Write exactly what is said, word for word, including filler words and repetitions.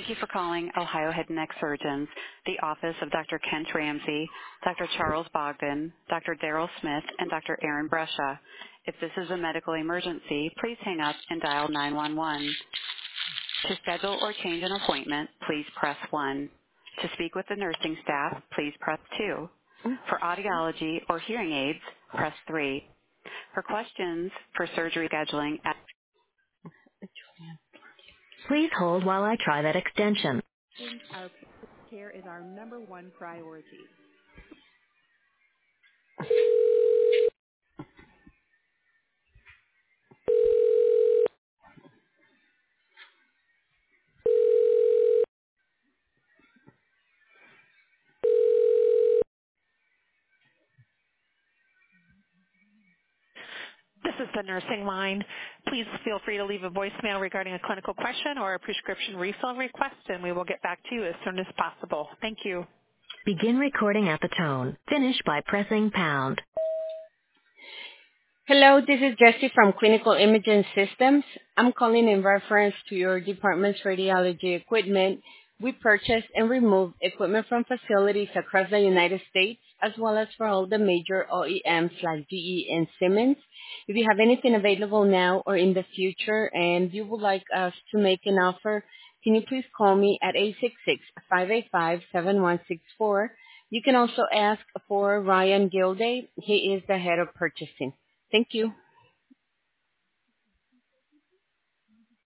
Thank you for calling Ohio Head and Neck Surgeons, the office of Doctor Kent Ramsey, Doctor Charles Bogdan, Doctor Daryl Smith, and Doctor Aaron Brescia. If this is a medical emergency, please hang up and dial nine one one. To schedule or change an appointment, please press one. To speak with the nursing staff, please press two. For audiology or hearing aids, press three. For questions for surgery scheduling, at please hold while I try that extension. Our care is our number one priority. This is the nursing line. Please feel free to leave a voicemail regarding a clinical question or a prescription refill request, and we will get back to you as soon as possible. Thank you. Begin recording at the tone. Finish by pressing pound. Hello, this is Jessie from Clinical Imaging Systems. I'm calling in reference to your department's radiology equipment. We purchase and remove equipment from facilities across the United States, as well as for all the major O E Ms like G E and Siemens. If you have anything available now or in the future and you would like us to make an offer, can you please call me at eight six six, five eight five, seven one six four. You can also ask for Ryan Gilday. He is the head of purchasing. Thank you.